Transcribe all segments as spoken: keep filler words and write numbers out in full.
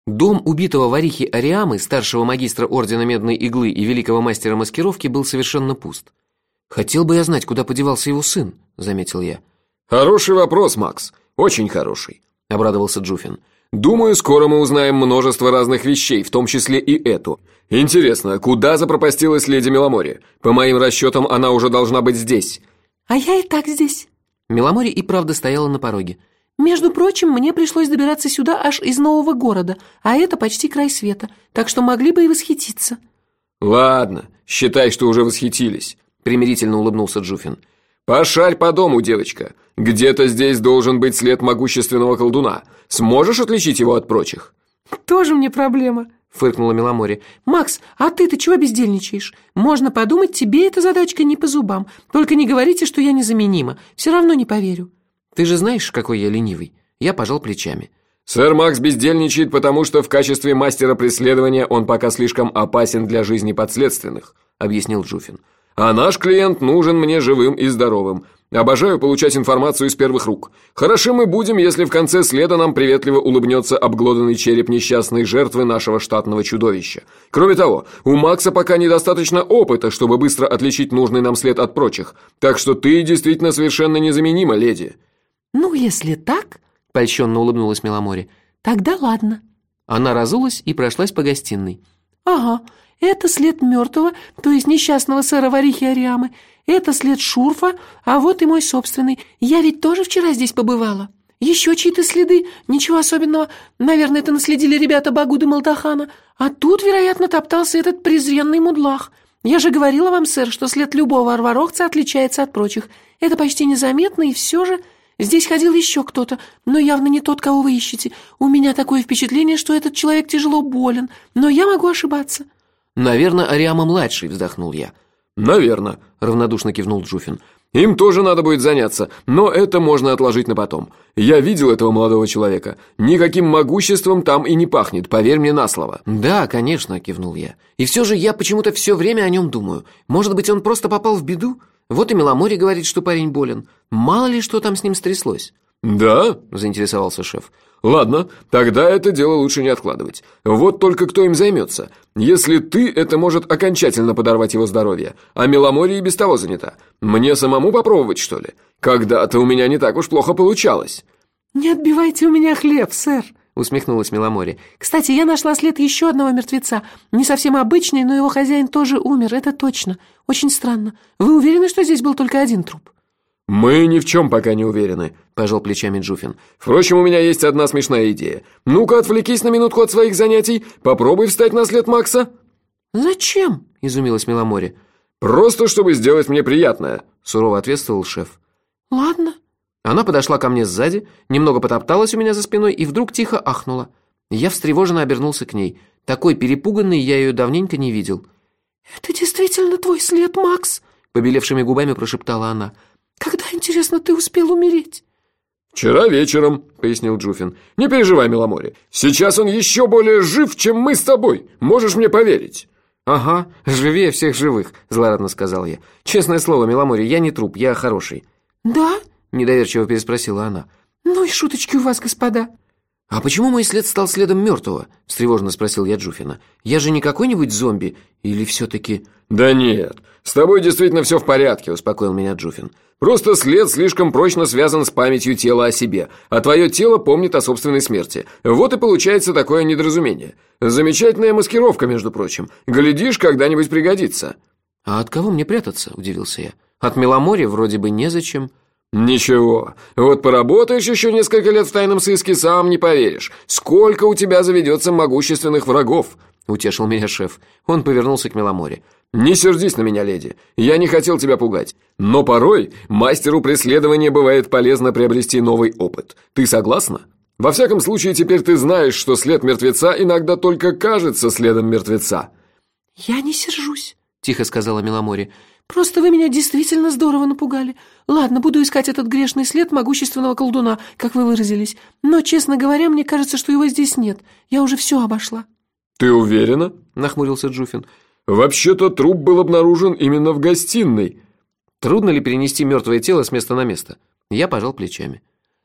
Дом убитого ворихи Ариамы, старшего магистра Ордена Медной Иглы и великого мастера маскировки, был совершенно пуст. «Хотел бы я знать, куда подевался его сын», — заметил я. «Хороший вопрос, Макс, очень хороший», — обрадовался Джуфин. «Думаю, скоро мы узнаем множество разных вещей, в том числе и эту. Интересно, куда запропастилась леди Меломори? По моим расчетам, она уже должна быть здесь». «А я и так здесь». Меломори и правда стояла на пороге. «Между прочим, мне пришлось добираться сюда аж из нового города, а это почти край света, так что могли бы и восхититься». «Ладно, считай, что уже восхитились», — примирительно улыбнулся Джуфин. «Пошарь по дому, девочка. Где-то здесь должен быть след могущественного колдуна. Сможешь отличить его от прочих?» «Тоже мне проблема», — фыркнула Меломори. «Макс, а ты-то чего бездельничаешь? Можно подумать, тебе эта задачка не по зубам. Только не говорите, что я незаменима. Все равно не поверю». «Ты же знаешь, какой я ленивый». Я пожал плечами. «Сэр Макс бездельничает, потому что в качестве мастера преследования он пока слишком опасен для жизни подследственных», — объяснил Джуфин. «А наш клиент нужен мне живым и здоровым. Обожаю получать информацию из первых рук. Хороши мы будем, если в конце следа нам приветливо улыбнется обглоданный череп несчастной жертвы нашего штатного чудовища. Кроме того, у Макса пока недостаточно опыта, чтобы быстро отличить нужный нам след от прочих. Так что ты действительно совершенно незаменима, леди». «Ну, если так», — польщенно улыбнулась Меломори, — «тогда ладно». Она разулась и прошлась по гостиной. «Ага, это след мертвого, то есть несчастного сэра Ворихи Ариамы. Это след Шурфа, а вот и мой собственный. Я ведь тоже вчера здесь побывала. Еще чьи-то следы, ничего особенного. Наверное, это наследили ребята Багуды Малтахана. А тут, вероятно, топтался этот презренный мудлах. Я же говорила вам, сэр, что след любого арварохца отличается от прочих. Это почти незаметно, и все же... Здесь ходил еще кто-то, но явно не тот, кого вы ищете. У меня такое впечатление, что этот человек тяжело болен, но я могу ошибаться». «Наверное, Ариама-младший», — вздохнул я. «Наверное», — равнодушно кивнул Джуфин. «Им тоже надо будет заняться, но это можно отложить на потом. Я видел этого молодого человека. Никаким могуществом там и не пахнет, поверь мне на слово». «Да, конечно», — кивнул я. «И все же я почему-то все время о нем думаю. Может быть, он просто попал в беду? Вот и Меломори говорит, что парень болен. Мало ли, что там с ним стряслось». «Да?» – заинтересовался шеф. «Ладно, тогда это дело лучше не откладывать. Вот только кто им займется? Если ты, это может окончательно подорвать его здоровье, а Меломори и без того занята. Мне самому попробовать, что ли? Когда-то у меня не так уж плохо получалось». «Не отбивайте у меня хлеб, сэр», — усмехнулась Меломори. «Кстати, я нашла след еще одного мертвеца. Не совсем обычный, но его хозяин тоже умер, это точно. Очень странно. Вы уверены, что здесь был только один труп?» «Мы ни в чем пока не уверены», – пожал плечами Джуфин. «Впрочем, у меня есть одна смешная идея. Ну-ка, отвлекись на минутку от своих занятий. Попробуй встать на след Макса». «Зачем?» – изумилась Меломори. «Просто, чтобы сделать мне приятное», – сурово ответствовал шеф. «Ладно». Она подошла ко мне сзади, немного потопталась у меня за спиной и вдруг тихо ахнула. Я встревоженно обернулся к ней. Такой перепуганной я ее давненько не видел. «Это действительно твой след, Макс?» – побелевшими губами прошептала она. «Когда, интересно, ты успел умереть?» «Вчера вечером», — пояснил Джуфин. «Не переживай, Меломори. Сейчас он еще более жив, чем мы с тобой. Можешь мне поверить?» «Ага, живее всех живых», — злорадно сказал я. «Честное слово, Меломори, я не труп, я хороший». «Да?» — недоверчиво переспросила она. «Ну и шуточки у вас, господа». «А почему мой след стал следом мертвого?» – встревоженно спросил я Джуфина. «Я же не какой-нибудь зомби? Или все-таки...» «Да нет, с тобой действительно все в порядке», – успокоил меня Джуфин. «Просто след слишком прочно связан с памятью тела о себе, а твое тело помнит о собственной смерти. Вот и получается такое недоразумение. Замечательная маскировка, между прочим. Глядишь, когда-нибудь пригодится». «А от кого мне прятаться?» – удивился я. «От Меломори вроде бы незачем». «Ничего, вот поработаешь еще несколько лет в тайном сыске, сам не поверишь. Сколько у тебя заведется могущественных врагов», — утешил меня шеф. Он повернулся к Меломори. «Не сердись на меня, леди, я не хотел тебя пугать. Но порой мастеру преследования бывает полезно приобрести новый опыт. Ты согласна? Во всяком случае, теперь ты знаешь, что след мертвеца иногда только кажется следом мертвеца». «Я не сержусь», — тихо сказала Меломори. «Просто вы меня действительно здорово напугали. Ладно, буду искать этот грешный след могущественного колдуна, как вы выразились. Но, честно говоря, мне кажется, что его здесь нет. Я уже все обошла». «Ты уверена?» – нахмурился Джуфин. «Вообще-то труп был обнаружен именно в гостиной». «Трудно ли перенести мертвое тело с места на место?» Я пожал плечами.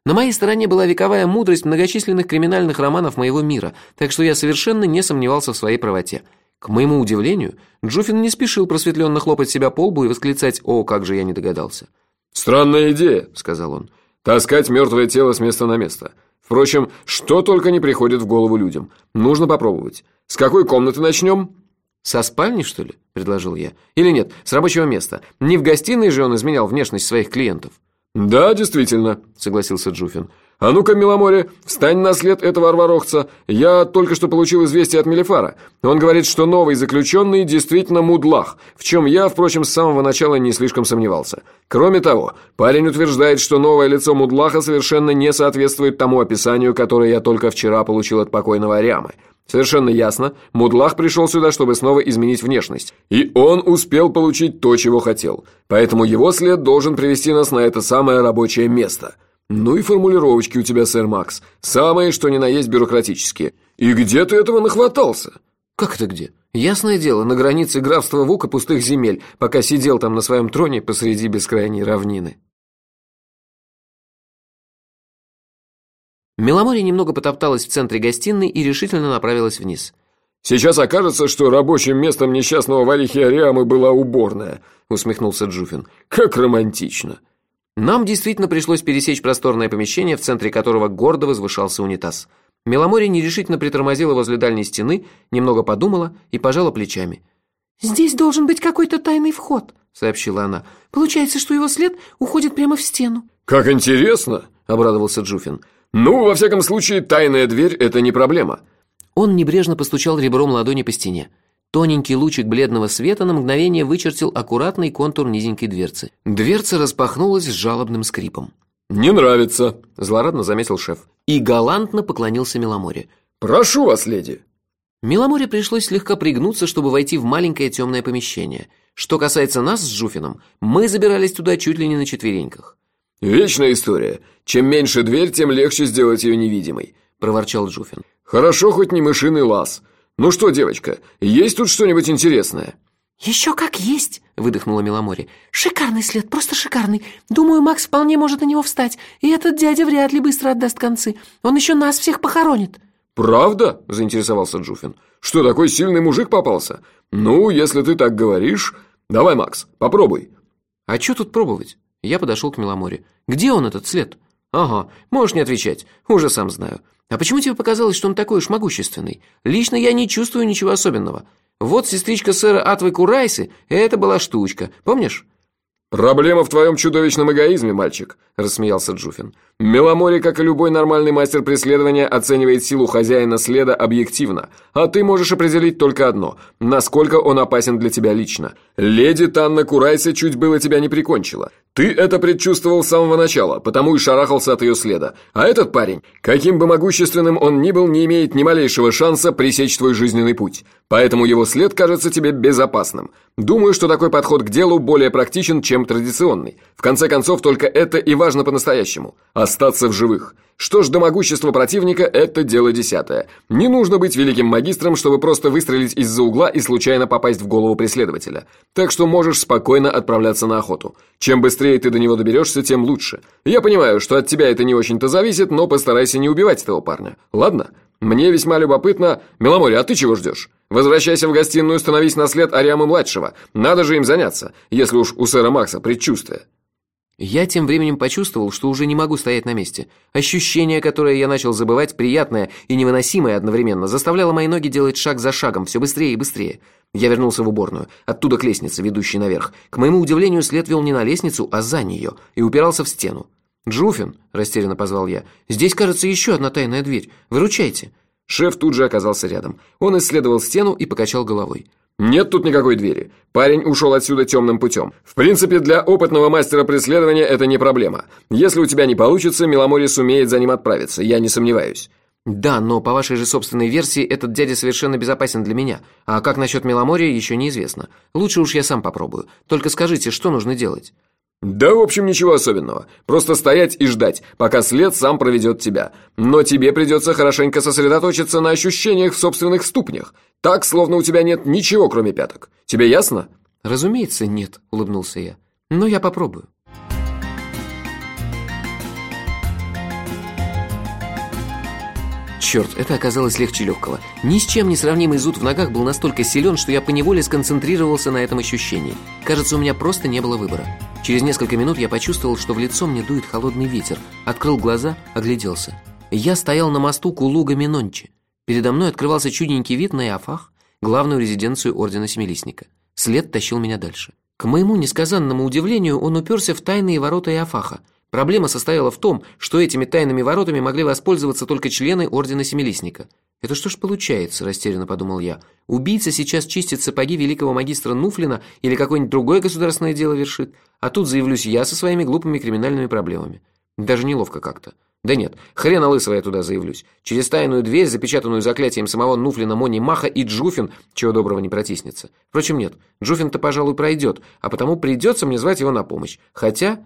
На моей стороне была вековая мудрость многочисленных криминальных романов моего мира, так что я совершенно не сомневался в своей правоте. К моему удивлению, Джуфин не спешил просветленно хлопать себя по лбу и восклицать: «О, как же я не догадался!» «Странная идея», — сказал он, — «таскать мертвое тело с места на место. Впрочем, что только не приходит в голову людям. Нужно попробовать. С какой комнаты начнем?» «Со спальни, что ли?» – предложил я. «Или нет, с рабочего места. Не в гостиной же он изменял внешность своих клиентов». «Да, действительно», – согласился Джуфин. «А ну-ка, Миломоре, встань на след этого арварохца. Я только что получил известие от Мелифара. Он говорит, что новый заключенный действительно мудлах, в чем я, впрочем, с самого начала не слишком сомневался. Кроме того, парень утверждает, что новое лицо мудлаха совершенно не соответствует тому описанию, которое я только вчера получил от покойного Ариамы. Совершенно ясно, мудлах пришел сюда, чтобы снова изменить внешность. И он успел получить то, чего хотел. Поэтому его след должен привести нас на это самое рабочее место. Ну и формулировочки у тебя, сэр Макс. Самые, что ни на есть, бюрократические. И где ты этого нахватался?» «Как это где? Ясное дело, на границе графства Вук и пустых земель, пока сидел там на своем троне посреди бескрайней равнины». Миломоре немного потопталась в центре гостиной и решительно направилась вниз. «Сейчас окажется, что рабочим местом несчастного Валихи Ариамы была уборная», — усмехнулся Джуфин. «Как романтично». Нам действительно пришлось пересечь просторное помещение, в центре которого гордо возвышался унитаз. Миломоре нерешительно притормозила возле дальней стены, немного подумала и пожала плечами. «Здесь должен быть какой-то тайный вход», — сообщила она. «Получается, что его след уходит прямо в стену». «Как интересно», — обрадовался Джуфин. «Ну, во всяком случае, тайная дверь – это не проблема». Он небрежно постучал ребром ладони по стене. Тоненький лучик бледного света на мгновение вычертил аккуратный контур низенькой дверцы. Дверца распахнулась с жалобным скрипом. «Не нравится», – злорадно заметил шеф. И галантно поклонился Миломоре. «Прошу вас, леди». Миломоре пришлось слегка пригнуться, чтобы войти в маленькое темное помещение. Что касается нас с Джуфином, мы забирались туда чуть ли не на четвереньках. «Вечная история. Чем меньше дверь, тем легче сделать ее невидимой», – проворчал Джуфин. «Хорошо, хоть не мышиный лаз. Ну что, девочка, есть тут что-нибудь интересное?» «Еще как есть», — выдохнула Миломоре. «Шикарный след, просто шикарный. Думаю, Макс вполне может на него встать, и этот дядя вряд ли быстро отдаст концы. Он еще нас всех похоронит». «Правда?» – заинтересовался Джуфин. «Что, такой сильный мужик попался? Ну, если ты так говоришь... Давай, Макс, попробуй». «А что тут пробовать?» Я подошел к Миломоре. «Где он, этот след?» «Ага, можешь не отвечать, уже сам знаю. А почему тебе показалось, что он такой уж могущественный? Лично я не чувствую ничего особенного. Вот сестричка сэра Атвы Курайсы, это была штучка, помнишь?» «Проблема в твоем чудовищном эгоизме, мальчик», – рассмеялся Джуфин. «Миломоре, как и любой нормальный мастер преследования, оценивает силу хозяина следа объективно, а ты можешь определить только одно – насколько он опасен для тебя лично. Леди Танна Курайса чуть было тебя не прикончила. Ты это предчувствовал с самого начала, потому и шарахался от ее следа. А этот парень, каким бы могущественным он ни был, не имеет ни малейшего шанса пресечь твой жизненный путь. Поэтому его след кажется тебе безопасным. Думаю, что такой подход к делу более практичен, чем традиционный. В конце концов, только это и важно по-настоящему – остаться в живых. Что ж до могущества противника, это дело десятое. Не нужно быть великим магистром, чтобы просто выстрелить из-за угла и случайно попасть в голову преследователя. Так что можешь спокойно отправляться на охоту. Чем быстрее ты до него доберешься, тем лучше. Я понимаю, что от тебя это не очень-то зависит, но постарайся не убивать этого парня. Ладно? Мне весьма любопытно... Миломоре, а ты чего ждешь? Возвращайся в гостиную, становись на след Ариамы-младшего. Надо же им заняться, если уж у сэра Макса предчувствие. Я тем временем почувствовал, что уже не могу стоять на месте. Ощущение, которое я начал забывать, приятное и невыносимое одновременно, заставляло мои ноги делать шаг за шагом, все быстрее и быстрее. Я вернулся в уборную, оттуда к лестнице, ведущей наверх. К моему удивлению, след вел не на лестницу, а за нее, и упирался в стену. «Джуфин», – растерянно позвал я, – «здесь, кажется, еще одна тайная дверь. Выручайте». Шеф тут же оказался рядом. Он исследовал стену и покачал головой. «Нет тут никакой двери. Парень ушел отсюда темным путем. В принципе, для опытного мастера преследования это не проблема. Если у тебя не получится, Миломоре сумеет за ним отправиться, я не сомневаюсь». «Да, но по вашей же собственной версии, этот дядя совершенно безопасен для меня. А как насчет Миломорья, еще неизвестно. Лучше уж я сам попробую. Только скажите, что нужно делать?» «Да, в общем, ничего особенного. Просто стоять и ждать, пока след сам проведет тебя. Но тебе придется хорошенько сосредоточиться на ощущениях в собственных ступнях. Так, словно у тебя нет ничего, кроме пяток. Тебе ясно?» «Разумеется, нет», – улыбнулся я. «Но я попробую». Черт, это оказалось легче легкого. Ни с чем не сравнимый зуд в ногах был настолько силен, что я поневоле сконцентрировался на этом ощущении. Кажется, у меня просто не было выбора. Через несколько минут я почувствовал, что в лицо мне дует холодный ветер. Открыл глаза, огляделся. Я стоял на мосту Кулуга-Минончи. Передо мной открывался чудненький вид на Иофах, главную резиденцию Ордена Семилистника. След тащил меня дальше. К моему несказанному удивлению, он уперся в тайные ворота Иофаха. Проблема состояла в том, что этими тайными воротами могли воспользоваться только члены Ордена Семилистника. «Это что ж получается?» – растерянно подумал я. «Убийца сейчас чистит сапоги великого магистра Нуфлина или какое-нибудь другое государственное дело вершит, а тут заявлюсь я со своими глупыми криминальными проблемами. Даже неловко как-то. Да нет, хрена лысого я туда заявлюсь. Через тайную дверь, запечатанную заклятием самого Нуфлина, Мони Маха, и Джуфин, чего доброго, не протиснется. Впрочем, нет, Джуфин-то, пожалуй, пройдет, а потому придется мне звать его на помощь. Хотя...»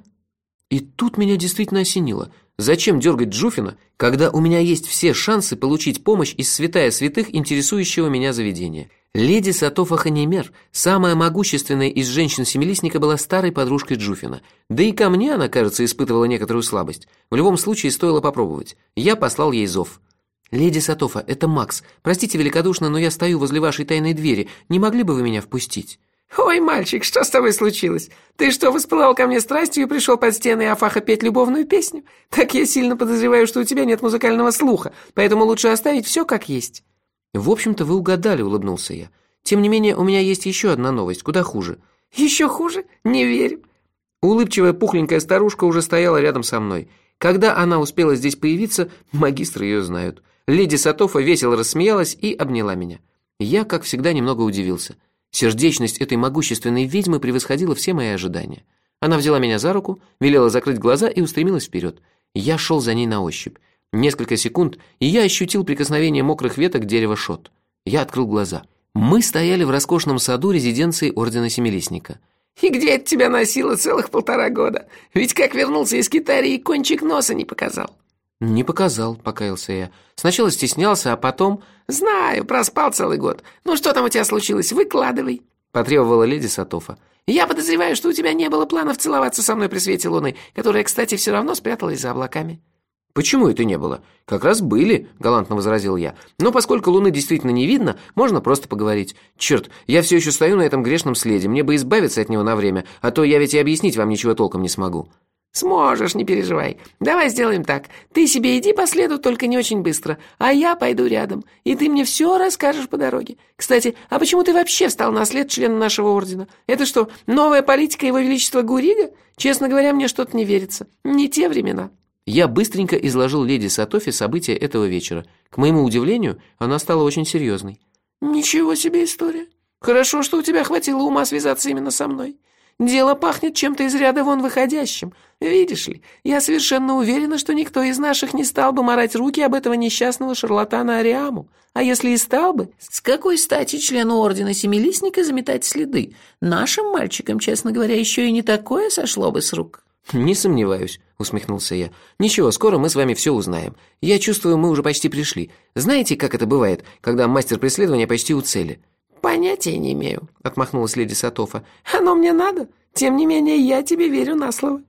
И тут меня действительно осенило. Зачем дергать Джуфина, когда у меня есть все шансы получить помощь из святая святых интересующего меня заведения? Леди Сатофа Ханимер, самая могущественная из женщин Семилистника, была старой подружкой Джуфина. Да и ко мне она, кажется, испытывала некоторую слабость. В любом случае, стоило попробовать. Я послал ей зов. «Леди Сатофа, это Макс. Простите великодушно, но я стою возле вашей тайной двери. Не могли бы вы меня впустить?» «Ой, мальчик, что с тобой случилось? Ты что, воспылал ко мне страстью и пришел под стены Иофаха петь любовную песню? Так я сильно подозреваю, что у тебя нет музыкального слуха, поэтому лучше оставить все как есть». «В общем-то, вы угадали», — улыбнулся я. «Тем не менее, у меня есть еще одна новость, куда хуже». «Еще хуже? Не верю». Улыбчивая пухленькая старушка уже стояла рядом со мной. Когда она успела здесь появиться, магистры ее знают. Леди Сатофа весело рассмеялась и обняла меня. Я, как всегда, немного удивился. Сердечность этой могущественной ведьмы превосходила все мои ожидания. Она взяла меня за руку, велела закрыть глаза и устремилась вперед. Я шел за ней на ощупь. Несколько секунд, и я ощутил прикосновение мокрых веток дерева шот. Я открыл глаза. Мы стояли в роскошном саду резиденции Ордена Семилистника. «И где это тебя носило целых полтора года? Ведь как вернулся из Китарии, кончик носа не показал». «Не показал», — покаялся я. «Сначала стеснялся, а потом...» «Знаю, проспал целый год. Ну что там у тебя случилось? Выкладывай», — потребовала леди Сатофа. «Я подозреваю, что у тебя не было планов целоваться со мной при свете луны, которая, кстати, все равно спряталась за облаками». «Почему это не было? Как раз были», — галантно возразил я. «Но поскольку луны действительно не видно, можно просто поговорить. Черт, я все еще стою на этом грешном следе, мне бы избавиться от него на время, а то я ведь и объяснить вам ничего толком не смогу». «Сможешь, не переживай. Давай сделаем так. Ты себе иди по следу, только не очень быстро, а я пойду рядом, и ты мне все расскажешь по дороге. Кстати, а почему ты вообще встал на след члена нашего ордена? Это что, новая политика его величества Гурига? Честно говоря, мне что-то не верится. Не те времена». Я быстренько изложил леди Сатофе события этого вечера. К моему удивлению, она стала очень серьезной. «Ничего себе история. Хорошо, что у тебя хватило ума связаться именно со мной. Дело пахнет чем-то из ряда вон выходящим. Видишь ли, я совершенно уверена, что никто из наших не стал бы марать руки об этого несчастного шарлатана Ариаму. А если и стал бы, с какой стати члену Ордена Семилистника заметать следы? Нашим мальчикам, честно говоря, еще и не такое сошло бы с рук». «Не сомневаюсь», — усмехнулся я. «Ничего, скоро мы с вами все узнаем. Я чувствую, мы уже почти пришли. Знаете, как это бывает, когда мастер преследования почти у цели?» «Понятия не имею», — отмахнулась леди Сатофа. «Оно мне надо. Тем не менее, я тебе верю на слово».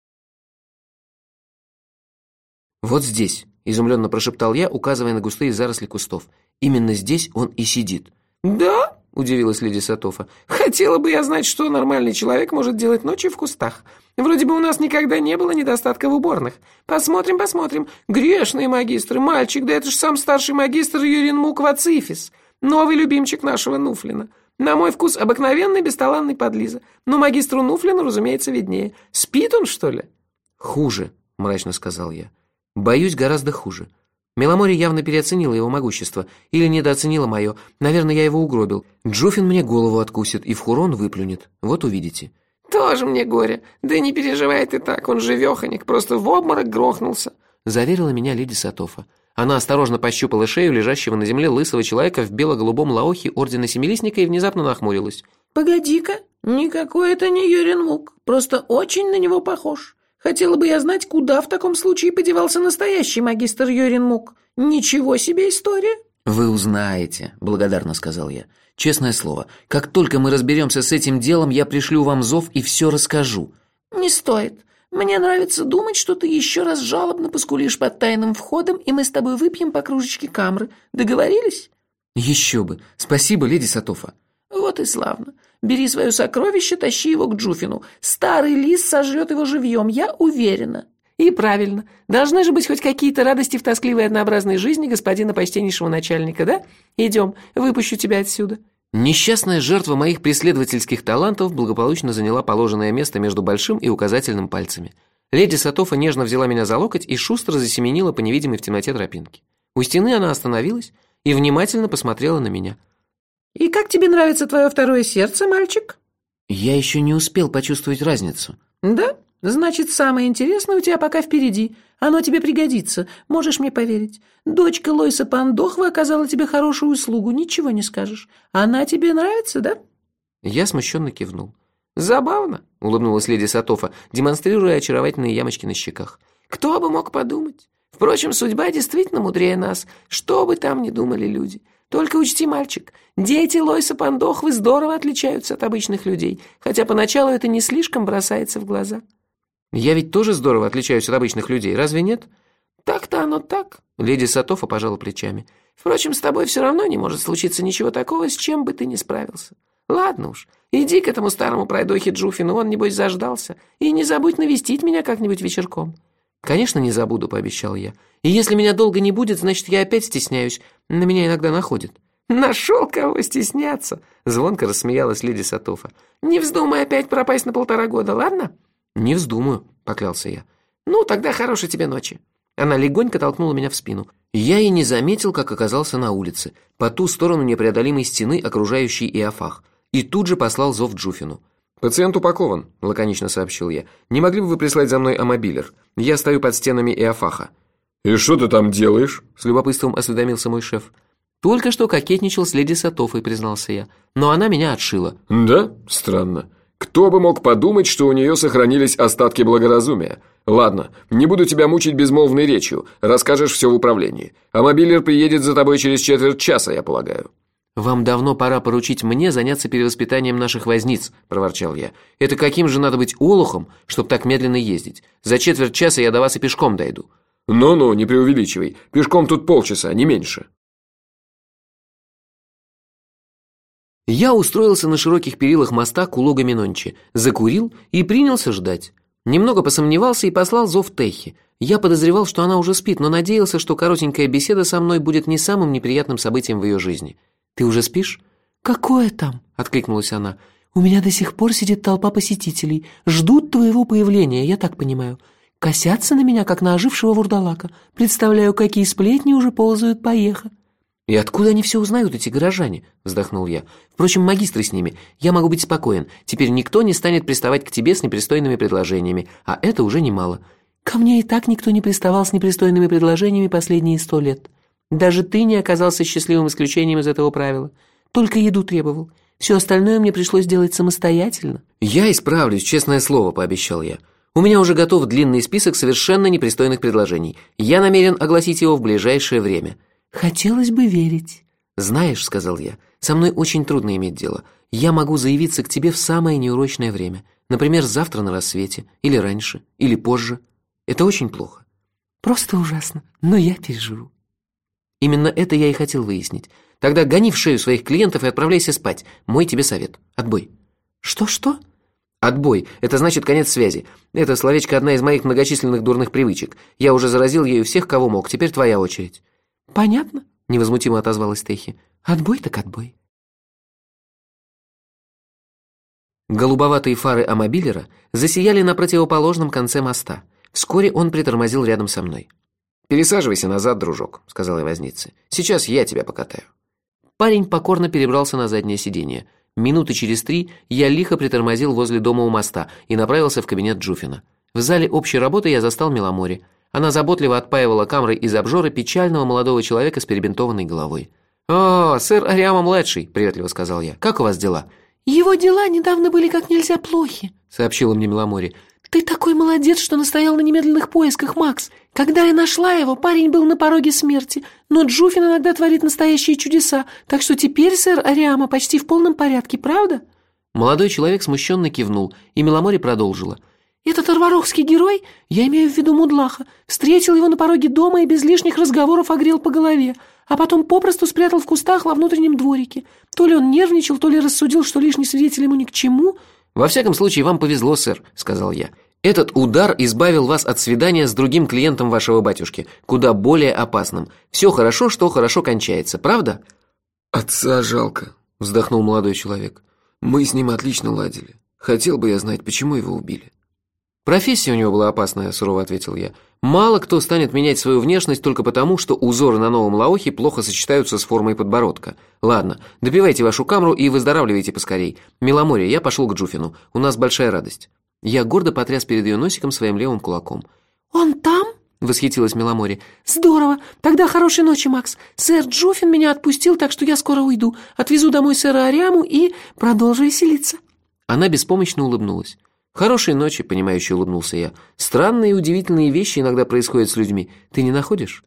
«Вот здесь», — изумленно прошептал я, указывая на густые заросли кустов. «Именно здесь он и сидит». «Да?» — удивилась леди Сатофа. «Хотела бы я знать, что нормальный человек может делать ночью в кустах. Вроде бы у нас никогда не было недостатка в уборных. Посмотрим, посмотрим. Грешные магистры, мальчик, да это ж сам старший магистр Юринмук Вацифис. Новый любимчик нашего Нуфлина. На мой вкус обыкновенный бесталанный подлиза. Но магистру Нуфлину, разумеется, виднее. Спит он, что ли?» «Хуже», — мрачно сказал я. «Боюсь, гораздо хуже. Меломори явно переоценила его могущество. Или недооценила мое. Наверное, я его угробил. Джуфин мне голову откусит и в хурон выплюнет. Вот увидите». «Тоже мне горе. Да не переживай ты так, он живеханик, просто в обморок грохнулся», — заверила меня леди Сатофа. Она осторожно пощупала шею лежащего на земле лысого человека в бело-голубом лаохе Ордена Семилистника и внезапно нахмурилась. «Погоди-ка, никакой это не Юринмук, просто очень на него похож. Хотела бы я знать, куда в таком случае подевался настоящий магистр Юринмук. Ничего себе история!» «Вы узнаете», — благодарно сказал я. «Честное слово, как только мы разберемся с этим делом, я пришлю вам зов и все расскажу». «Не стоит. Мне нравится думать, что ты еще раз жалобно поскулишь под тайным входом, и мы с тобой выпьем по кружечке камры. Договорились?» «Еще бы! Спасибо, леди Сатофа!» «Вот и славно. Бери свое сокровище, тащи его к Джуфину. Старый лис сожрет его живьем, я уверена». «И правильно. Должны же быть хоть какие-то радости в тоскливой однообразной жизни господина почтеннейшего начальника, да? Идем, выпущу тебя отсюда». Несчастная жертва моих преследовательских талантов благополучно заняла положенное место между большим и указательным пальцами. Леди Сатофа нежно взяла меня за локоть и шустро засеменила по невидимой в темноте тропинке. У стены она остановилась и внимательно посмотрела на меня. «И как тебе нравится твое второе сердце, мальчик?» Я еще не успел почувствовать разницу. «Да? Значит, самое интересное у тебя пока впереди. Оно тебе пригодится, можешь мне поверить. Дочка Лойса Пандохва оказала тебе хорошую услугу, ничего не скажешь. Она тебе нравится, да?» Я смущенно кивнул. «Забавно», — улыбнулась леди Сатофа, демонстрируя очаровательные ямочки на щеках. «Кто бы мог подумать? Впрочем, судьба действительно мудрее нас, что бы там ни думали люди. Только учти, мальчик, дети Лойса Пандохвы здорово отличаются от обычных людей, хотя поначалу это не слишком бросается в глаза». «Я ведь тоже здорово отличаюсь от обычных людей, разве нет?» «Так-то оно так», — леди Сатофа пожала плечами. «Впрочем, с тобой все равно не может случиться ничего такого, с чем бы ты ни справился. Ладно уж, иди к этому старому пройдохе Джуфину, он, небось, заждался. И не забудь навестить меня как-нибудь вечерком». «Конечно, не забуду», — пообещал я. «И если меня долго не будет, значит, я опять стесняюсь. На меня иногда находят». «Нашел кого стесняться», — звонко рассмеялась леди Сатофа. «Не вздумай опять пропасть на полтора года, ладно?» «Не вздумаю», — поклялся я. «Ну, тогда хорошей тебе ночи». Она легонько толкнула меня в спину. Я и не заметил, как оказался на улице, по ту сторону непреодолимой стены, окружающей Иофах, и тут же послал зов Джуфину. «Пациент упакован», — лаконично сообщил я. «Не могли бы вы прислать за мной амобилер? Я стою под стенами Иофаха». «И что ты там делаешь?» — с любопытством осведомился мой шеф. «Только что кокетничал с леди Сатофой», — признался я. «Но она меня отшила». «Да? Странно. Кто бы мог подумать, что у нее сохранились остатки благоразумия? Ладно, не буду тебя мучить безмолвной речью, расскажешь все в управлении. Амобилер приедет за тобой через четверть часа, я полагаю». «Вам давно пора поручить мне заняться перевоспитанием наших возниц», – проворчал я. «Это каким же надо быть олухом, чтобы так медленно ездить? За четверть часа я до вас и пешком дойду». «Ну-ну, не преувеличивай. Пешком тут полчаса, не меньше». Я устроился на широких перилах моста Кулога Минончи, закурил и принялся ждать. Немного посомневался и послал зов Техи. Я подозревал, что она уже спит, но надеялся, что коротенькая беседа со мной будет не самым неприятным событием в ее жизни. «Ты уже спишь?» «Какое там?» – откликнулась она. «У меня до сих пор сидит толпа посетителей. Ждут твоего появления, я так понимаю. Косятся на меня, как на ожившего вурдалака. Представляю, какие сплетни уже ползают по Эхо». «И откуда они все узнают, эти горожане?» – вздохнул я. «Впрочем, магистры с ними. Я могу быть спокоен. Теперь никто не станет приставать к тебе с непристойными предложениями, а это уже немало». «Ко мне и так никто не приставал с непристойными предложениями последние сто лет. Даже ты не оказался счастливым исключением из этого правила. Только еду требовал. Все остальное мне пришлось делать самостоятельно». «Я исправлюсь, честное слово», – пообещал я. «У меня уже готов длинный список совершенно непристойных предложений. Я намерен огласить его в ближайшее время». «Хотелось бы верить». «Знаешь», — сказал я, — «со мной очень трудно иметь дело. Я могу заявиться к тебе в самое неурочное время. Например, завтра на рассвете, или раньше, или позже. Это очень плохо». «Просто ужасно, но я переживу». Именно это я и хотел выяснить. Тогда гони в шею своих клиентов и отправляйся спать. Мой тебе совет. Отбой. Что-что? Отбой. Это значит конец связи. Это словечко одна из моих многочисленных дурных привычек. Я уже заразил ею всех, кого мог. Теперь твоя очередь. «Понятно», — невозмутимо отозвалась Техи. «Отбой так отбой». Голубоватые фары амобилера засияли на противоположном конце моста. Вскоре он притормозил рядом со мной. «Пересаживайся назад, дружок», — сказал я вознице. «Сейчас я тебя покатаю». Парень покорно перебрался на заднее сиденье. Минуты через три я лихо притормозил возле дома у моста и направился в кабинет Джуфина. В зале общей работы я застал Меломори. Она заботливо отпаивала камрой из обжора печального молодого человека с перебинтованной головой. «О, сэр Ариама-младший», — приветливо сказал я. «Как у вас дела?» «Его дела недавно были как нельзя плохи», — сообщила мне Меломори. «Ты такой молодец, что настоял на немедленных поисках, Макс. Когда я нашла его, парень был на пороге смерти, но Джуфин иногда творит настоящие чудеса, так что теперь сэр Ариама почти в полном порядке, правда?» Молодой человек смущенно кивнул, и Меломори продолжила. Этот арварохский герой, я имею в виду Мудлаха, встретил его на пороге дома и без лишних разговоров огрел по голове, а потом попросту спрятал в кустах во внутреннем дворике. То ли он нервничал, то ли рассудил, что лишний свидетель ему ни к чему. «Во всяком случае, вам повезло, сэр», — сказал я. «Этот удар избавил вас от свидания с другим клиентом вашего батюшки, куда более опасным. Все хорошо, что хорошо кончается, правда?» «Отца жалко», — вздохнул молодой человек. «Мы с ним отлично ладили. Хотел бы я знать, почему его убили». «Профессия у него была опасная», — сурово ответил я. «Мало кто станет менять свою внешность только потому, что узоры на новом лаохе плохо сочетаются с формой подбородка. Ладно, допивайте вашу камру и выздоравливайте поскорей. Миломорье, я пошел к Джуфину. У нас большая радость». Я гордо потряс перед ее носиком своим левым кулаком. «Он там?» — восхитилась Миломорье. «Здорово! Тогда хорошей ночи, Макс. Сэр Джуфин меня отпустил, так что я скоро уйду. Отвезу домой сэра Ариаму и продолжу веселиться». Она беспомощно улыбнулась. «Хорошей ночи», — понимающе улыбнулся я. «Странные и удивительные вещи иногда происходят с людьми. Ты не находишь?»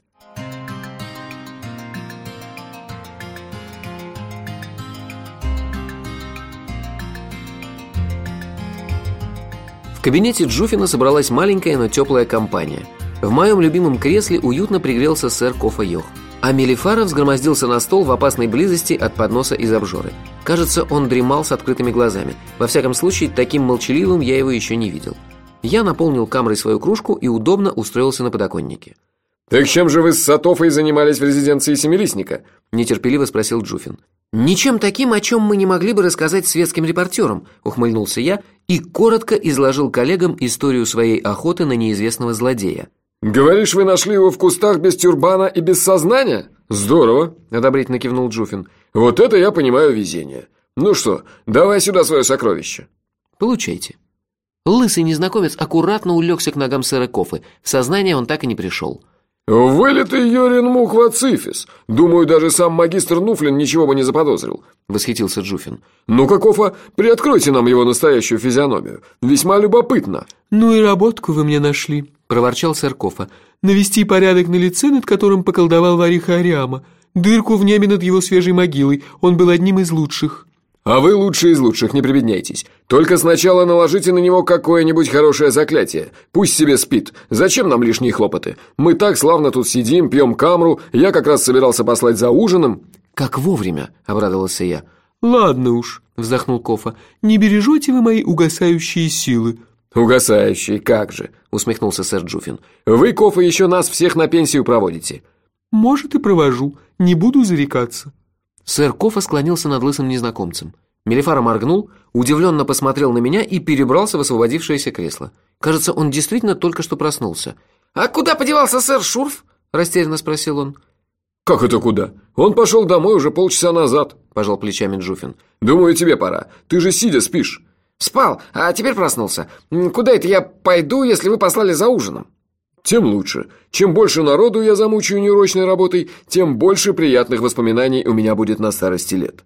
В кабинете Джуфина собралась маленькая, но теплая компания. В моем любимом кресле уютно пригрелся сэр Кофа Йох, а Мелифара взгромоздился на стол в опасной близости от подноса из обжоры. Кажется, он дремал с открытыми глазами. Во всяком случае, таким молчаливым я его еще не видел. Я наполнил камрой свою кружку и удобно устроился на подоконнике. «Так чем же вы с Сатофой занимались в резиденции Семилистника?» – нетерпеливо спросил Джуфин. «Ничем таким, о чем мы не могли бы рассказать светским репортерам», – ухмыльнулся я и коротко изложил коллегам историю своей охоты на неизвестного злодея. «Говоришь, вы нашли его в кустах без тюрбана и без сознания? Здорово», – одобрительно кивнул Джуфин. «Вот это я понимаю везение. Ну что, давай сюда свое сокровище». «Получайте». Лысый незнакомец аккуратно улегся к ногам сэра Кофы. В сознание он так и не пришел. «Вылитый Йорин Мухвацифис. Думаю, даже сам магистр Нуфлин ничего бы не заподозрил», — восхитился Джуфин. «Ну-ка, Кофа, приоткройте нам его настоящую физиономию. Весьма любопытно». «Ну и работку вы мне нашли», — проворчал сэр Кофа. «Навести порядок на лице, над которым поколдовал Вариха Ариама. Дырку в небе над его свежей могилой. Он был одним из лучших». «А вы лучший из лучших, не прибедняйтесь. Только сначала наложите на него какое-нибудь хорошее заклятие. Пусть себе спит. Зачем нам лишние хлопоты? Мы так славно тут сидим, пьем камру. Я как раз собирался послать за ужином». «Как вовремя», — обрадовался я. «Ладно уж», — вздохнул Кофа. «Не бережете вы мои угасающие силы». «Угасающие, как же», — усмехнулся сэр Джуфин. «Вы, Кофа, еще нас всех на пенсию проводите». «Может, и провожу. Не буду зарекаться». Сэр Кофа склонился над лысым незнакомцем. Мелифара моргнул, удивленно посмотрел на меня и перебрался в освободившееся кресло. Кажется, он действительно только что проснулся. «А куда подевался сэр Шурф?» – растерянно спросил он. «Как это куда? Он пошел домой уже полчаса назад», – пожал плечами Джуфин. «Думаю, тебе пора. Ты же сидя спишь». «Спал, а теперь проснулся. Куда это я пойду, если вы послали за ужином?» «Тем лучше. Чем больше народу я замучаю неурочной работой, тем больше приятных воспоминаний у меня будет на старости лет».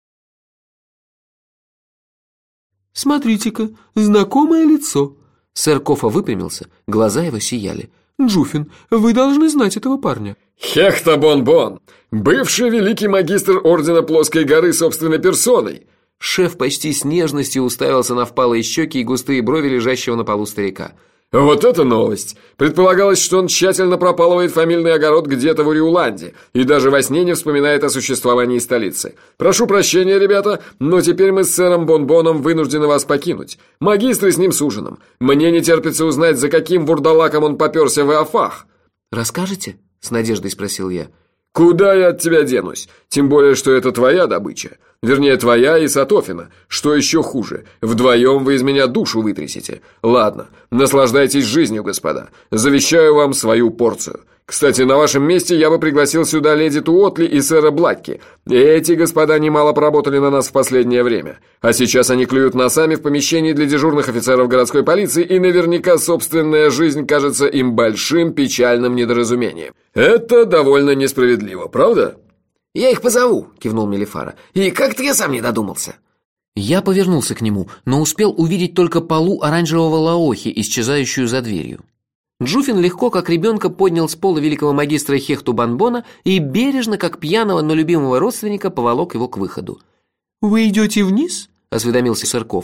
«Смотрите-ка, знакомое лицо». Сэр Кофа выпрямился, глаза его сияли. «Джуфин, вы должны знать этого парня». «Хехта Бон-Бон, бывший великий магистр Ордена Плоской горы собственной персоной». Шеф почти с нежностью уставился на впалые щеки и густые брови лежащего на полу старика. «Вот это новость! Предполагалось, что он тщательно пропалывает фамильный огород где-то в Уриуланде и даже во сне не вспоминает о существовании столицы. Прошу прощения, ребята, но теперь мы с сэром Бон-Боном вынуждены вас покинуть. Магистры с ним с ужином. Мне не терпится узнать, за каким вурдалаком он поперся в Иофах». «Расскажете?» – с надеждой спросил я. «Куда я от тебя денусь? Тем более, что это твоя добыча. Вернее, твоя и Сатофина. Что еще хуже, вдвоем вы из меня душу вытрясете. Ладно, наслаждайтесь жизнью, господа. Завещаю вам свою порцию. Кстати, на вашем месте я бы пригласил сюда леди Туотли и сэра Блакки. Эти господа немало поработали на нас в последнее время. А сейчас они клюют носами в помещении для дежурных офицеров городской полиции, и наверняка собственная жизнь кажется им большим печальным недоразумением. Это довольно несправедливо, правда?» «Я их позову», – кивнул Мелифара. «И как-то я сам не додумался». Я повернулся к нему, но успел увидеть только полу оранжевого лаохи, исчезающую за дверью. Джуфин легко, как ребенка, поднял с пола великого магистра Хехту Бон-Бона и бережно, как пьяного, но любимого родственника, поволок его к выходу. «Вы идете вниз?» – осведомился сэр Кофа.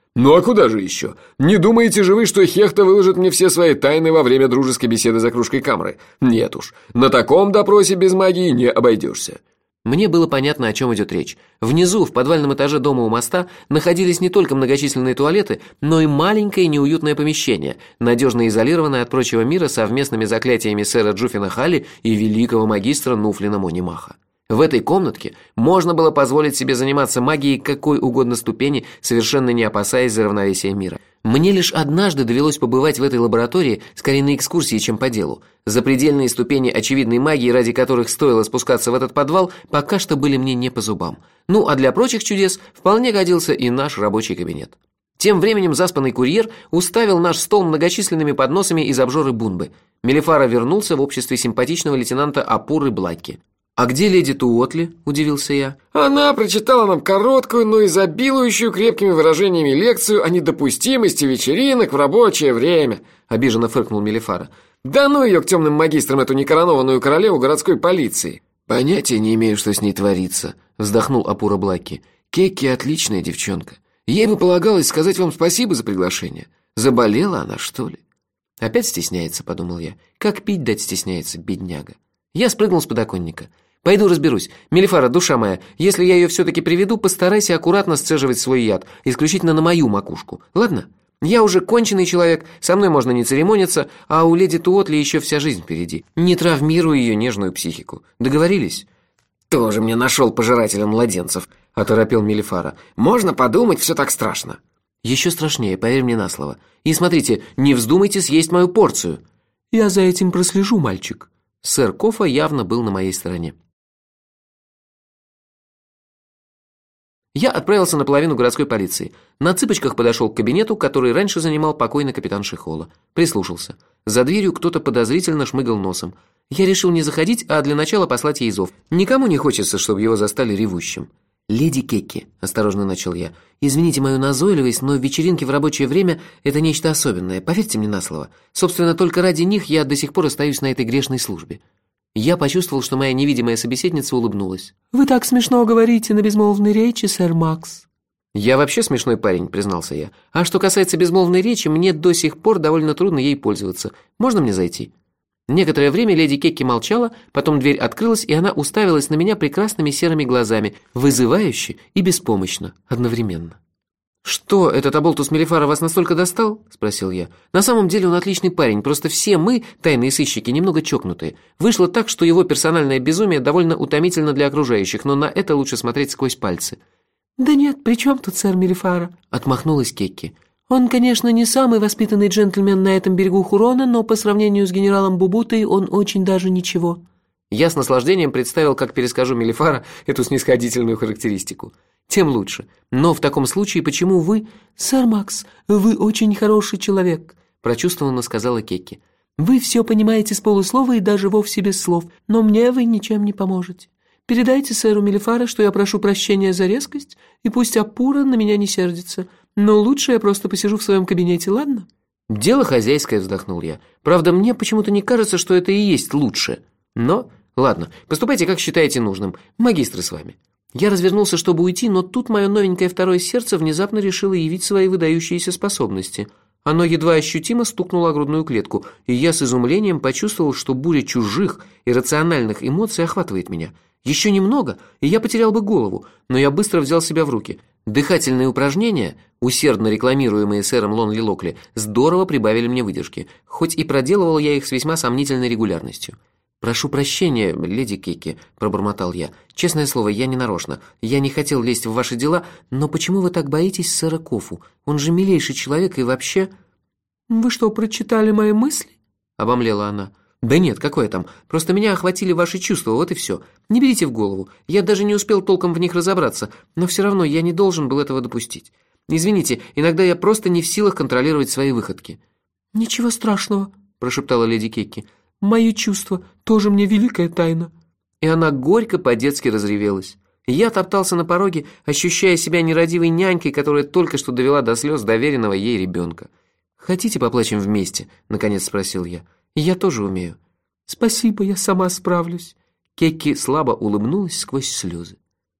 Ну а куда же еще? Не думаете же вы, что Хехта выложит мне все свои тайны во время дружеской беседы за кружкой камры? Нет уж, на таком допросе без магии не обойдешься. Мне было понятно, о чем идет речь. Внизу, в подвальном этаже дома у моста, находились не только многочисленные туалеты, но и маленькое неуютное помещение, надежно изолированное от прочего мира совместными заклятиями сэра Джуффина Халли и великого магистра Нуфлина Монимаха. В этой комнатке можно было позволить себе заниматься магией какой угодно ступени, совершенно не опасаясь за равновесие мира. Мне лишь однажды довелось побывать в этой лаборатории, скорее на экскурсии, чем по делу. Запредельные ступени очевидной магии, ради которых стоило спускаться в этот подвал, пока что были мне не по зубам. Ну, а для прочих чудес вполне годился и наш рабочий кабинет. Тем временем заспанный курьер уставил наш стол многочисленными подносами из обжоры Бунбы. Мелифара вернулся в обществе симпатичного лейтенанта Апуры Блаки. «А где леди Туотли?» – удивился я. Она прочитала нам короткую, но изобилующую крепкими выражениями лекцию о недопустимости вечеринок в рабочее время, обиженно фыркнул Мелифара. Да ну ее к темным магистрам, эту некоронованную королеву городской полиции. Понятия не имею, что с ней творится, вздохнул Апура Блаки. Кекки отличная девчонка. Ей бы полагалось сказать вам спасибо за приглашение. Заболела она, что ли? Опять стесняется, подумал я. Как пить дать стесняется, бедняга. Я спрыгнул с подоконника. Пойду разберусь. Мелифара, душа моя, если я ее все-таки приведу, постарайся аккуратно сцеживать свой яд, исключительно на мою макушку. Ладно? Я уже конченый человек, со мной можно не церемониться, а у леди Туотли еще вся жизнь впереди. Не травмирую ее нежную психику. Договорились? Тоже мне нашел пожирателя младенцев, оторопел Мелифара. Можно подумать, все так страшно. Еще страшнее, поверь мне на слово. И смотрите, не вздумайте съесть мою порцию. Я за этим прослежу, мальчик. Сэр Кофа явно был на моей стороне. Я отправился на половину городской полиции. На цыпочках подошел к кабинету, который раньше занимал покойный капитан Шихола. Прислушался. За дверью кто-то подозрительно шмыгал носом. Я решил не заходить, а для начала послать ей зов. Никому не хочется, чтобы его застали ревущим. «Леди Кекки», – осторожно начал я, – «извините мою назойливость, но вечеринки в рабочее время – это нечто особенное, поверьте мне на слово. Собственно, только ради них я до сих пор остаюсь на этой грешной службе». Я почувствовал, что моя невидимая собеседница улыбнулась. «Вы так смешно говорите на безмолвной речи, сэр Макс». «Я вообще смешной парень», – признался я. «А что касается безмолвной речи, мне до сих пор довольно трудно ей пользоваться. Можно мне зайти?» Некоторое время леди Кекки молчала, потом дверь открылась, и она уставилась на меня прекрасными серыми глазами, вызывающе и беспомощно одновременно. «Что, этот оболтус Мелифара вас настолько достал?» – спросил я. «На самом деле он отличный парень, просто все мы, тайные сыщики, немного чокнутые. Вышло так, что его персональное безумие довольно утомительно для окружающих, но на это лучше смотреть сквозь пальцы». «Да нет, при чем тут сэр Мелифара?» – отмахнулась Кекки. «Он, конечно, не самый воспитанный джентльмен на этом берегу Хурона, но по сравнению с генералом Бубутой он очень даже ничего». Я с наслаждением представил, как перескажу Мелифара эту снисходительную характеристику. Тем лучше. Но в таком случае почему вы... «Сэр Макс, вы очень хороший человек», – прочувствованно сказала Кекки. «Вы все понимаете с полуслова и даже вовсе без слов, но мне вы ничем не поможете. Передайте сэру Мелифара, что я прошу прощения за резкость, и пусть Апура на меня не сердится. Но лучше я просто посижу в своем кабинете, ладно?» «Дело хозяйское», – вздохнул я. «Правда, мне почему-то не кажется, что это и есть лучше. Но, ладно, поступайте, как считаете нужным. Магистры с вами». Я развернулся, чтобы уйти, но тут мое новенькое второе сердце внезапно решило явить свои выдающиеся способности. Оно едва ощутимо стукнуло о грудную клетку, и я с изумлением почувствовал, что буря чужих, иррациональных эмоций охватывает меня. Еще немного, и я потерял бы голову, но я быстро взял себя в руки. Дыхательные упражнения, усердно рекламируемые сэром Лонли Локли, здорово прибавили мне выдержки, хоть и проделывал я их с весьма сомнительной регулярностью. «Прошу прощения, леди Кекки», – пробормотал я. «Честное слово, я не нарочно. Я не хотел лезть в ваши дела, но почему вы так боитесь сэра Кофу? Он же милейший человек и вообще...» «Вы что, прочитали мои мысли?» – обомлела она. «Да нет, какое там. Просто меня охватили ваши чувства, вот и все. Не берите в голову. Я даже не успел толком в них разобраться, но все равно я не должен был этого допустить. Извините, иногда я просто не в силах контролировать свои выходки». «Ничего страшного», – прошептала леди Кекки. «Мои чувства тоже мне великая тайна». И она горько по-детски разревелась. Я топтался на пороге, ощущая себя нерадивой нянькой, которая только что довела до слез доверенного ей ребенка. «Хотите, поплачем вместе?» – наконец спросил я. «Я тоже умею». «Спасибо, я сама справлюсь». Кекки слабо улыбнулась сквозь слезы.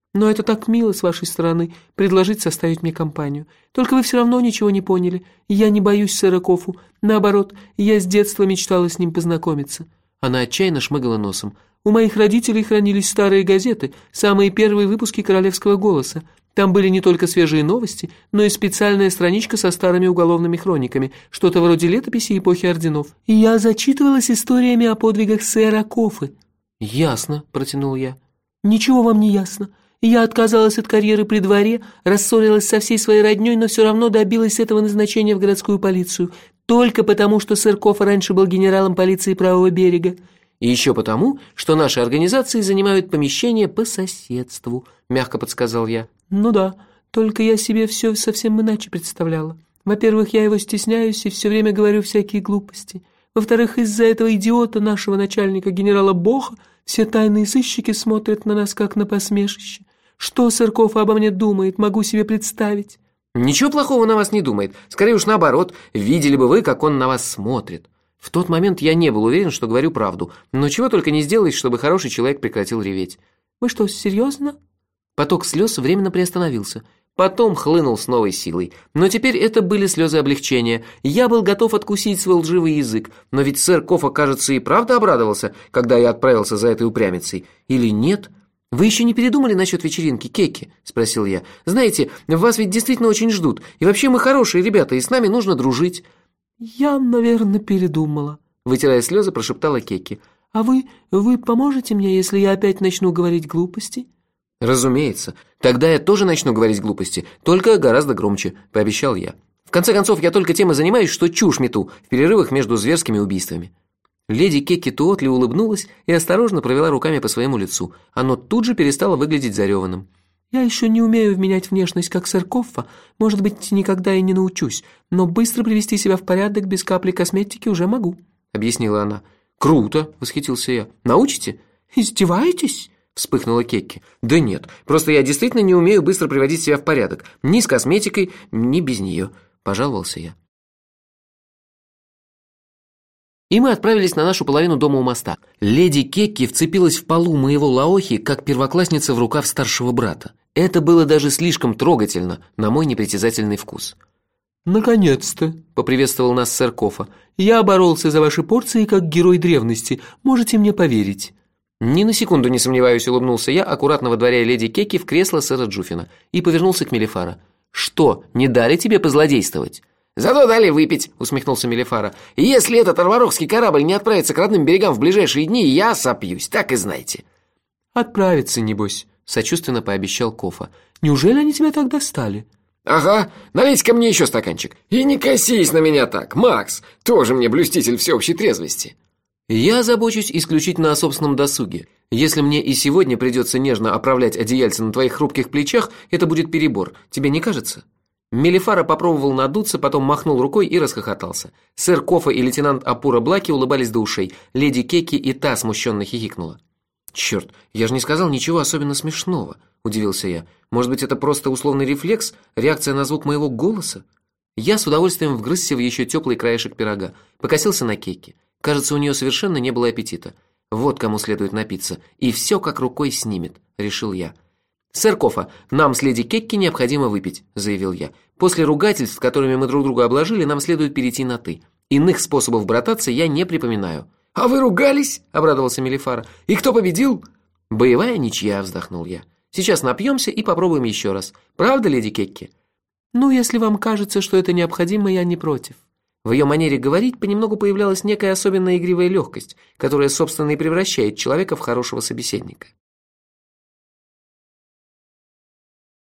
Но это так мило с вашей стороны, предложить составить мне компанию. Только вы все равно ничего не поняли. Я не боюсь сэра Кофу. Наоборот, я с детства мечтала с ним познакомиться». Она отчаянно шмыгала носом. «У моих родителей хранились старые газеты, самые первые выпуски «Королевского голоса». Там были не только свежие новости, но и специальная страничка со старыми уголовными хрониками, что-то вроде летописи эпохи орденов. И я зачитывалась историями о подвигах сэра Кофы». «Ясно», – протянул я. «Ничего вам не ясно. Я отказалась от карьеры при дворе, рассорилась со всей своей роднёй, но все равно добилась этого назначения в городскую полицию. Только потому, что сэр Кофа раньше был генералом полиции правого берега. И еще потому, что наши организации занимают помещения по соседству», – мягко подсказал я. «Ну да, только я себе все совсем иначе представляла. Во-первых, я его стесняюсь и все время говорю всякие глупости. Во-вторых, из-за этого идиота нашего начальника, генерала Боха, все тайные сыщики смотрят на нас как на посмешище. Что сэр Кофа обо мне думает, могу себе представить». «Ничего плохого на вас не думает. Скорее уж наоборот, видели бы вы, как он на вас смотрит». В тот момент я не был уверен, что говорю правду, но чего только не сделаешь, чтобы хороший человек прекратил реветь. «Вы что, серьезно?» Поток слез временно приостановился. Потом хлынул с новой силой. Но теперь это были слезы облегчения. Я был готов откусить свой лживый язык. Но ведь сэр Кофа, кажется, и правда обрадовался, когда я отправился за этой упрямицей. Или нет? «Вы еще не передумали насчет вечеринки, Кекки?» – спросил я. «Знаете, вас ведь действительно очень ждут. И вообще мы хорошие ребята, и с нами нужно дружить». «Я, наверное, передумала», – вытирая слезы, прошептала Кекки. «А вы, вы поможете мне, если я опять начну говорить глупости?» «Разумеется. Тогда я тоже начну говорить глупости, только гораздо громче», – пообещал я. «В конце концов, я только тем и занимаюсь, что чушь мету в перерывах между зверскими убийствами». Леди Кекки Туотли улыбнулась и осторожно провела руками по своему лицу. Оно тут же перестало выглядеть зареванным. «Я еще не умею вменять внешность, как сэр Коффа, может быть, никогда и не научусь, но быстро привести себя в порядок без капли косметики уже могу», — объяснила она. «Круто!» — восхитился я. «Научите?» «Издеваетесь?» — вспыхнула Кекки. «Да нет, просто я действительно не умею быстро приводить себя в порядок. Ни с косметикой, ни без нее», — пожаловался я. И мы отправились на нашу половину дома у моста. Леди Кекки вцепилась в полу моего лаохи, как первоклассница в рукав старшего брата. Это было даже слишком трогательно, на мой непритязательный вкус. «Наконец-то», — поприветствовал нас сэр Кофа. «Я боролся за ваши порции как герой древности, можете мне поверить». «Ни на секунду не сомневаюсь», — улыбнулся я, аккуратно водворяя леди Кекки в кресло сэра Джуфина, и повернулся к Мелифара. «Что, не дали тебе позлодействовать?» «Зато дали выпить», — усмехнулся Мелифара. «Если этот арварокский корабль не отправится к родным берегам в ближайшие дни, я сопьюсь, так и знайте». «Отправится, небось», — сочувственно пообещал Кофа. «Неужели они тебя так достали?» «Ага, налейте-ка мне еще стаканчик. И не косись на меня так, Макс, тоже мне блюститель всеобщей трезвости». «Я забочусь исключительно о собственном досуге. Если мне и сегодня придется нежно оправлять одеяльце на твоих хрупких плечах, это будет перебор, тебе не кажется?» Мелифара попробовал надуться, потом махнул рукой и расхохотался. Сэр Кофа и лейтенант Апура Блаки улыбались до ушей. Леди Кекки и та смущенно хихикнула. «Черт, я же не сказал ничего особенно смешного», – удивился я. «Может быть, это просто условный рефлекс, реакция на звук моего голоса?» Я с удовольствием вгрызся в еще теплый краешек пирога, покосился на Кекки. Кажется, у нее совершенно не было аппетита. Вот кому следует напиться, и все как рукой снимет, решил я. «Сэр Кофа, нам с леди Кекки необходимо выпить», – заявил я. «После ругательств, которыми мы друг друга обложили, нам следует перейти на «ты». Иных способов брататься я не припоминаю». «А вы ругались?» – обрадовался Мелифара. «И кто победил?» «Боевая ничья», – вздохнул я. «Сейчас напьемся и попробуем еще раз. Правда, леди Кекки?» «Ну, если вам кажется, что это необходимо, я не против». В ее манере говорить понемногу появлялась некая особенная игривая легкость, которая, собственно, и превращает человека в хорошего собеседника.